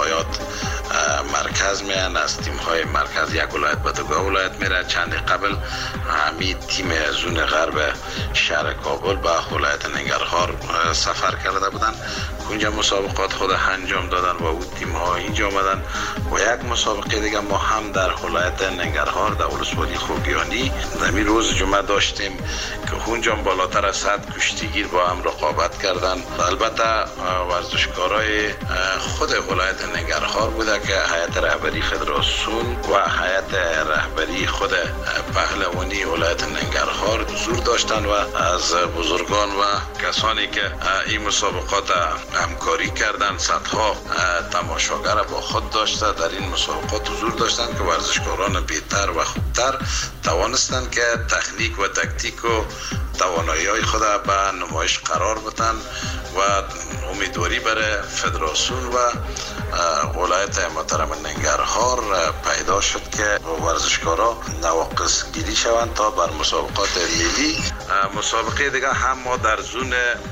ولایات مرکز میان. از تیم های مرکز یک ولایت به دو ولایت میره. چند قبل همین تیم زون غرب شهر کابل به ولایت ننگرهار سفر کرده بودن، اونجا مسابقات خود انجام دادن و اون تیم ها اینجا آمدن. و یک مسابقه دیگه ما هم در ولایت ننگرهار در ولسوالی خوگیانی در روز جمعه داشتیم که اونجا بالاتر از 100 کشتیگیر با هم رقابت کردن. البته ورزشکارای خود ولایت ننگرهار بوده که هیئت رهبری فدراسیون و هیئت رهبری خود پهلوانی ولایت ننگرهار حضور داشتن و از بزرگان و کسانی که این مسابقات همکاری کردن، صدها تماشاگر با خود داشته در این مسابقات حضور داشتند که ورزشکاران بهتر و خوبتر توانستند که تکنیک و تکتیک و توانایی‌های خود به نمایش قرار بدن و امیدواری برای فدراسیون و ولایت محترم ننگرهار پیدا شد که ورزشکارا نواقص گیری شوند تا بر مسابقات ملی. مسابقه دیگه هم ما در زون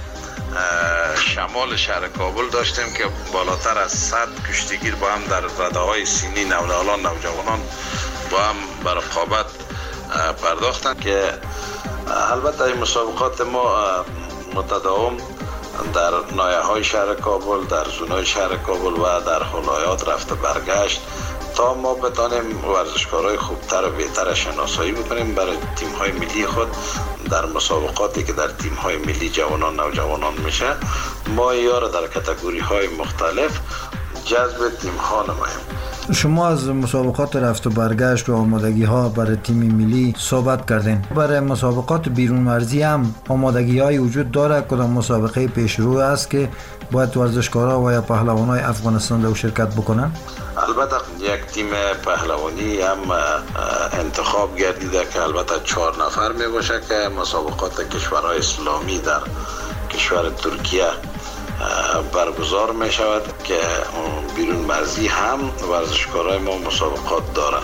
شمال شهر کابل داشتیم که بالاتر از 100 کشتیگیر با هم در رده سینی نوجوانان با هم بر رقابت پرداختند که البته این مسابقات ما متداوم در نایه های شهر کابل، در زونای شهر کابل و در ولایات رفته برگشت تا ما بتانیم ورزشکارای خوبتر و بهتر شناسایی بکنیم برای تیم های ملی خود. در مسابقاتی که در تیم های ملی جوانان نوجوانان میشه ما یا در کاتگوری های مختلف جذب تیم ها نماییم. شما از مسابقات رفت و برگشت و آمادگی ها برای تیم ملی صحبت کردین. برای مسابقات بیرون مرزی هم آمادگی های وجود داره؟ کدام مسابقه پیشرو است که باید ورزشکارا و یا پهلوانای افغانستان در شرکت بکنن؟ البته یک تیم پهلوانی هم انتخاب گردیده که البته 4 نفر می باشه که مسابقات کشورهای اسلامی در کشور ترکیه برگزار می شود که بیرون مرزی هم ورزشکارای ما مسابقات دارند.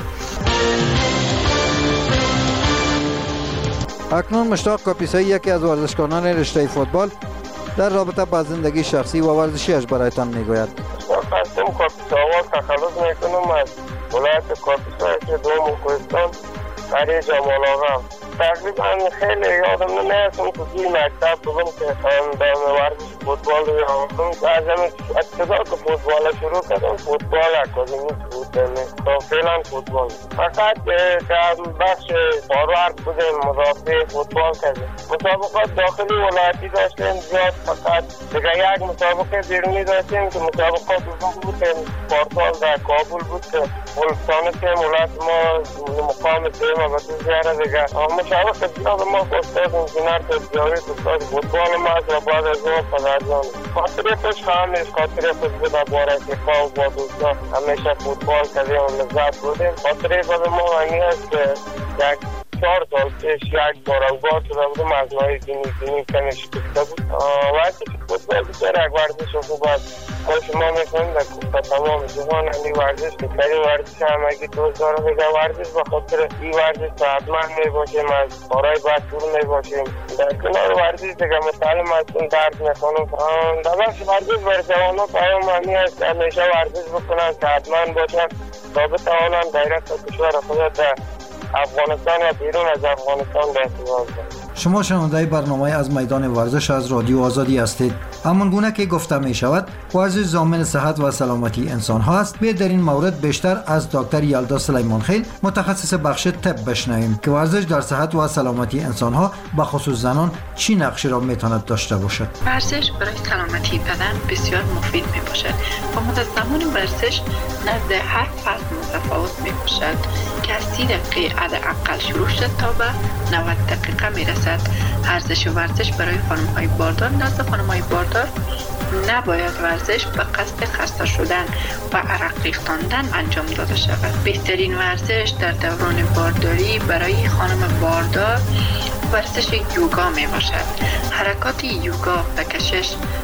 اکنون مشتاق کاپیسایی یکی از ورزشکاران رشته فوتبال در رابطه با زندگی شخصی و ورزشیش برایتان میگوید. خواستم کاپیسا آواز تخلص میکنم از ولایت کاپیسا که دوم کوهستان قریه جمال آقا. تقریبا خیلی یادم نمیستم که توی مکتب بودم که در ورزش فوتبال رو یادم از همین ابتدا که فوتبال شروع کردم فوتبال اکادمی بود تا فعلا فوتبال. فقط در بخش فاروارد بودیم مدافع فوتبال کردیم. مسابقات داخلی ولایتی داشتیم زیاد، فقط دیگه یک مسابقه بیرونی داشتیم که مسابقات بود پارسال در کابل بود که ولستان تیم ولایت ما مقام تیم و بسیاره دیگه مسابقه زیاد ما استاد انجینر تربیوی استاد فوتبال ما از بعد از اون پدرجان خاطره خوش خواهمیش خاطره خوش بود باره که خواه با دوستا همیشه فوتبال کردیم و لذت بودیم. خاطره بود ما همی هست که 4 سال پیش یک بار اوگاه شده بودم از نهای دینی کمی شکسته بود. وقتی که فوتبال بسیار یک ورزش خوب است ما شما میکنیم در کوفتا تمام جهان همی ورزش که ترین ورزش همگی دوست دارم دیگه ورزش به خاطر این ورزش صحتمند میباشیم از کارهای بد دور میباشیم. در کنار ورزش دیگه متعلم هستیم درد میکنم در بخش ورزش بر جوانان پیام همی هست همیشه ورزش بکنن صحتمند باشن تا بتوانن غیرت کشور خود در افغانستان و بیرون از افغانستان به ارتباط کنند. شما شنونده برنامه از میدان ورزش از رادیو آزادی هستید. همان گونه که گفته می شود ورزش ضامن صحت و سلامتی انسان ها است. به در این مورد بیشتر از دکتر یلدا سلیمان خیل متخصص بخش طب بشنویم که ورزش در صحت و سلامتی انسان ها به خصوص زنان چی نقشی را میتواند داشته باشد. ورزش برای سلامتی بدن بسیار مفید می باشد و مدت زمان ورزش نزد هر فرد متفاوت می باشد که از 30 دقیقه حداقل شروع شد تا به 90 دقیقه می رسد. ارزش ورزش برای خانم‌های باردار نزد خانم‌های باردار نباید ورزش به قصد خسته شدن و عرق ریختاندن انجام داده شود. بهترین ورزش در دوران بارداری برای خانم باردار ورزش یوگا می باشد. حرکات یوگا و کشش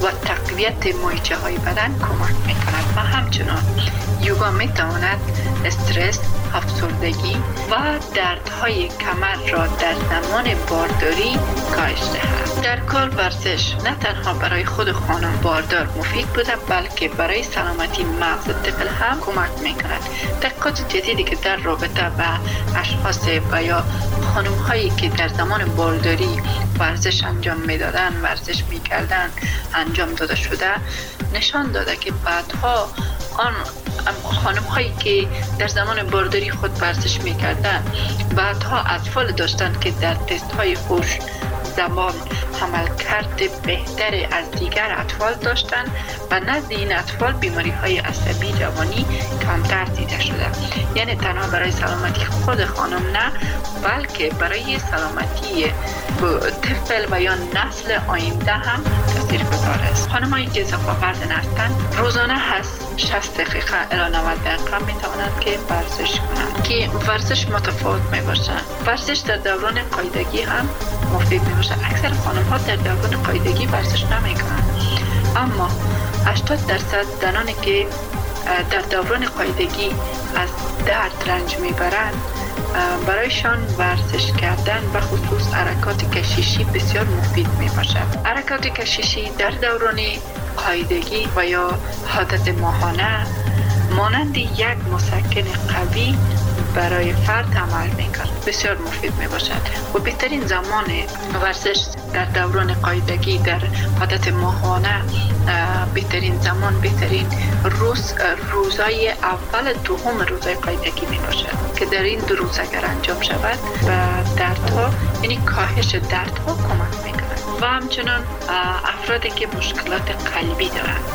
و تقویت مایچه های بدن کمک میکند و همچنان یوگا میتواند استرس، افسردگی و دردهای کمر را در زمان بارداری کاهش دهد. در کل ورزش نه تنها برای خود خانم باردار مفید بوده بلکه برای سلامتی مغز طفل هم کمک میکند. تحقیقات جدیدی که در رابطه با اشخاص و یا خانم هایی که در زمان بارداری ورزش انجام میدادن، ورزش میکردن انجام داده شده نشان داده که بعدها آن خانم هایی که در زمان بارداری خود ورزش میکردن بعدها اطفال داشتن که در تست های هوش زبان عملکرد بهتر از دیگر اطفال داشتن و نزد این اطفال بیماری های عصبی روانی کمتر دیده شده. یعنی تنها برای سلامتی خود خانم نه بلکه برای سلامتی طفل و یا نسل آینده هم تاثیرگذار است. خانم‌هایی که اضافه وزن هستند روزانه هست 60 دقیقه الی 90 دقیقه می توانند که ورزش کنند که ورزش متفاوت می باشد. ورزش در دوران قاعدگی هم مفید می باشد. اکثر خانم ها در دوران قاعدگی ورزش نمی کنند، اما 80% زنانی که در دوران قاعدگی از درد رنج می برند برایشان ورزش کردن به خصوص حرکات کششی بسیار مفید می باشد. حرکات کششی در دوران قاعدگی و یا عادت ماهانه مانند یک مسکن قوی برای فرد عمل می‌کند. بسیار مفید میباشد و بهترین زمان ورزش در دوران قاعدگی در عادت ماهانه بهترین زمان بهترین روزای اول دوم روزای قاعدگی میباشد که در این 2 روز اگر انجام شود و دردها یعنی کاهش دردها کمک می‌کند. و همچنان افرادی که مشکلات قلبی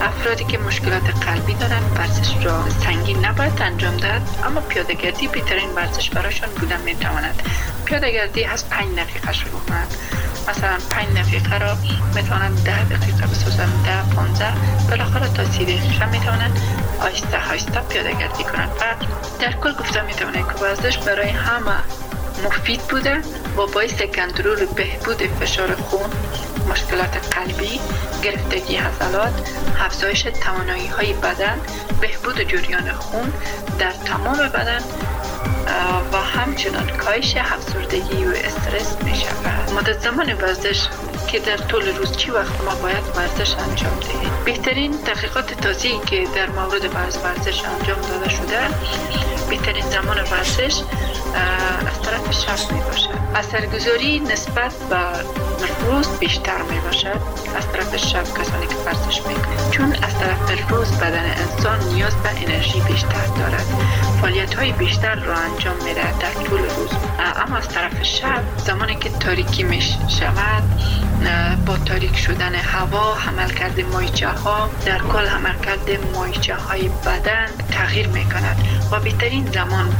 دارند ورزش را سنگین نباید انجام داد، اما پیاده‌گردی بهترین ورزش برایشان بودن میتواند. پیاده‌گردی از 5 دقیقه شروع کنند، مثلا 5 دقیقه را میتوانند 10 دقیقه بسازند، 10-15 بالاخره تا 30 دقیقه میتوانند آهسته پیاده‌گردی کنند. و در کل گفته میتواند که ورزش برای همه مفید بوده و باعث کنترل بهبود فشار خون، مشکلات قلبی، گرفتگی عضلات، افزایش توانایی‌های بدن، بهبود جریان خون در تمام بدن و همچنان کاهش افسردگی و استرس می‌شود. مدت زمان ورزش که در طول روز چی وقت ما باید ورزش انجام دهیم؟ بهترین تحقیقات تازه‌ای که در مورد ورزش انجام داده شده بهترین زمان ورزش از طرف شب می باشد. اثرگذاری نسبت به روز بیشتر می باشد از طرف شب کسانی که ورزش می کنند، چون از طرف روز بدن انسان نیاز به انرژی بیشتر دارد، فعالیت های بیشتر را انجام می دهد در طول روز. اما از طرف شب زمانی که تاریکی می شود با تاریک شدن هوا عملکرد مایچه ها در کل عملکرد مایچه های بدن تغییر می کند و بهترین زمان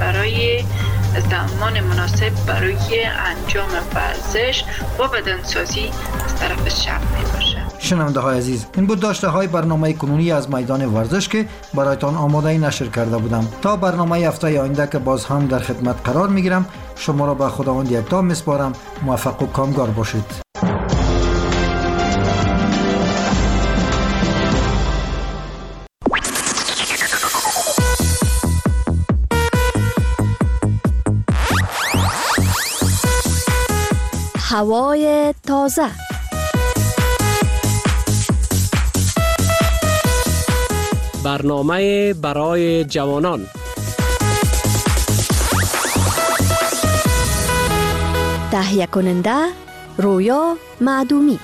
مناسب برای انجام ورزش و بدنسازی از طرف شب می باشد. شنونده های عزیز، این بود داشته های برنامه کنونی از میدان ورزش که برایتان آماده نشر کرده بودم. تا برنامه هفته آینده که باز هم در خدمت قرار می گیرم، شما را به خداوند یکتا می سپارم. موفق و کامگار باشید. هوای تازه. برنامه برای جوانان. تهیه کننده رویا معدومی.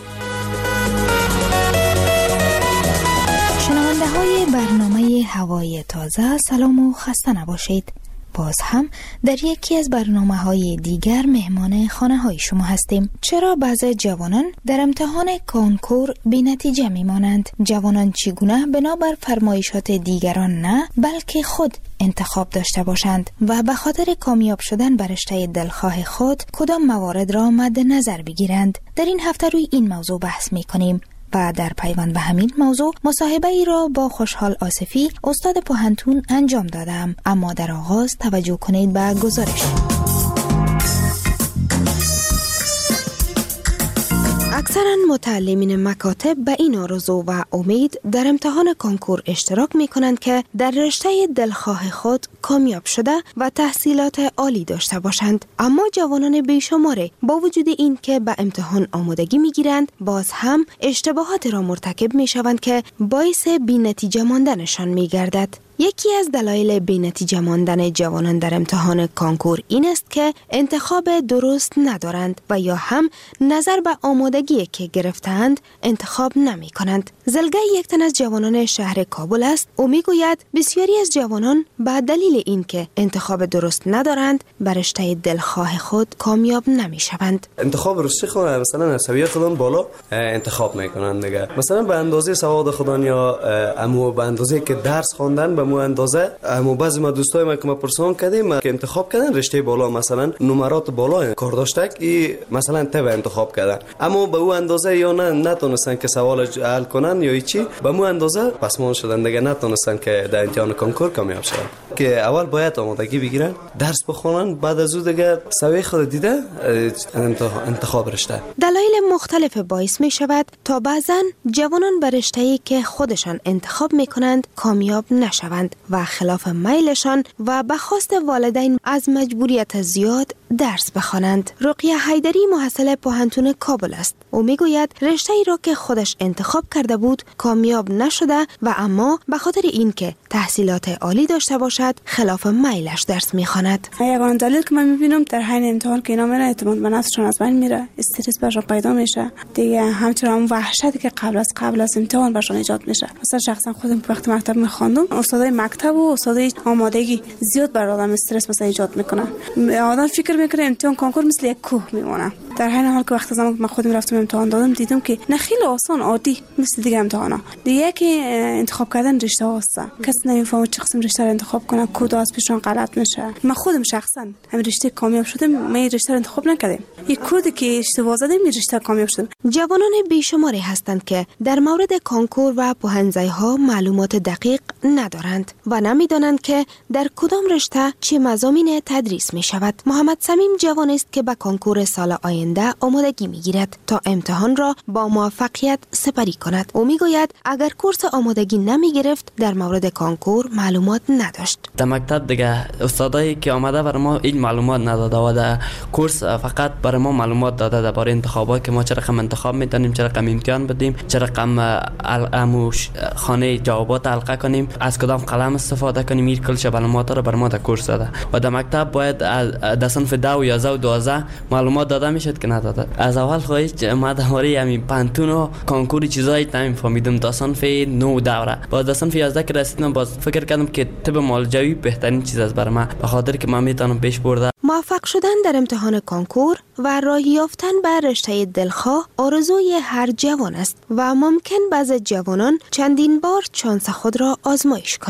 شنونده های برنامه هوای تازه، سلام و خسته نباشید. باز هم در یکی از برنامه‌های دیگر مهمان خانه‌های شما هستیم. چرا بعضی جوانان در امتحان کنکور بی‌نتیجه می‌مانند؟ جوانان چگونه بنابر فرمایشات دیگران نه بلکه خود انتخاب داشته باشند و به خاطر کامیاب شدن بر رشته دلخواه خود کدام موارد را مد نظر بگیرند؟ در این هفته روی این موضوع بحث می‌کنیم. و در پیوند به همین موضوع مصاحبه ای را با خوشحال آصفی استاد پوهنتون انجام دادم، اما در آغاز توجه کنید به گزارش. اکثرا متعلمین مکاتب به این آرزو و امید در امتحان کنکور اشتراک می کنند که در رشته دلخواه خود کامیاب شده و تحصیلات عالی داشته باشند. اما جوانان بیشماره با وجود این که به امتحان آمادگی می گیرند، باز هم اشتباهات را مرتکب می شوند که باعث بی‌نتیجه ماندنشان می گردد. یکی از دلایل بی‌نتیجه ماندن جوانان در امتحان کنکور این است که انتخاب درست ندارند و یا هم نظر به آمادگی که گرفتند انتخاب نمی کنند. زلگه یک تن از جوانان شهر کابل است. او می گوید بسیاری از جوانان به دلیل این که انتخاب درست ندارند بر رشته دلخواه خود کامیاب نمی شوند. انتخاب رشته خود مثلا سویه خودم بالا انتخاب میکنند دیگه. مثلا به اندازه سواد خودن یا امو به اندازه که درس خواندن به مو اندازه امو بعضی ما دوستای ما که ما پرسان کردیم که انتخاب کردن رشته بالا، مثلا نمرات بالا کار داشته ای مثلا تبع انتخاب کردن، اما به او اندازه یا نتونستن که سوال حل کنن یا چی، به مو اندازه پسمان شدن دیگه، نتونستن که در امتحان کنکور کامیاب شدن. که اول باید آمادگی بگیرن، درس بخونن، بعد از اون دیگه سویه خود دیده انتخاب رشته. دلایل مختلف باعث می شود تا بعضن جوانان به رشته‌ای که خودشان انتخاب می کنند کامیاب نشوند و خلاف میلشان و به خواست والدین از مجبوریت زیاد درس بخوانند. رقیه حیدری محصل پوهنتون کابل است. او میگوید رشته‌ای را که خودش انتخاب کرده بود کامیاب نشده و اما به خاطر اینکه تحصیلات عالی داشته باشد خلاف میلش درس میخواند. یگانه دلیل که من میبینم در حین امتحان که اینا میره اعتماد به نفسشون از بین میره، استرس برشون پیدا میشه دیگه، همچنان وحشتی که قبل از امتحان برشون ایجاد میشه. مثلا شخصا خودم وقتی مکتب میخواندم، استادای مکتب و استادای آمادگی زیاد بر آدم استرس مثلا ایجاد میکنن. آدم فکر میکنه امتحان کنکور مثل یک کوه میمونه، در حین حال که وقتی زمان من خودم رفتم امتحان دادم دیدم که نه خیلی آسان عادی مثل دیگه امتحانا. دیگه که انتخاب کردن رشته هاست، کسی نمیفهمه چه قسم رشته رو انتخاب کنه، کد از پیشون غلط میشه. من خودم شخصا همین رشته کامیاب شدم، من رشته رو انتخاب نکردم، این کدی که اشتباه زدم این رشته کامیاب شدم. جوانان بیشماری هستند که در مورد کنکور و پوهنځی‌ها معلومات دقیق ندارند و نمیدانند که در کدام رشته چه مضامین تدریس می شود. محمد سمیم جوان است که به کنکور سال آینده آمادگی می گیرد تا امتحان را با موفقیت سپری کند. او می گوید اگر کورس آمادگی نمی گرفت در مورد کنکور معلومات نداشت. در مکتب دیگه استادایی که آمده برای ما این معلومات نداده و در کورس فقط برای ما معلومات داده درباره انتخابات که ما چه رقم انتخاب می‌کنیم، چه رقم امتحان بدیم، چه رقم خانه جوابات حلقه کنیم، از کدام قلم استفاده کنیم. این کلش معلومات رو برای ما در کورس داده و در مکتب باید در صنف 10 و 11 و 12 معلومات داده میشد که نداده. از اول خواهید ما درباره همین پانتون و کنکور چیزایی نمی‌فهمیدم تا صنف 9 و 10. باز در صنف 11 که رسیدم باز فکر کردم که طب معالجوی بهترین چیز است برای من، به خاطر که من میتونم پیش برده. موفق شدن در امتحان کنکور و راه یافتن به رشته دلخواه آرزوی هر جوان است و ممکن بعضی جوانان چندین بار شانس خود را آزمایش کنند.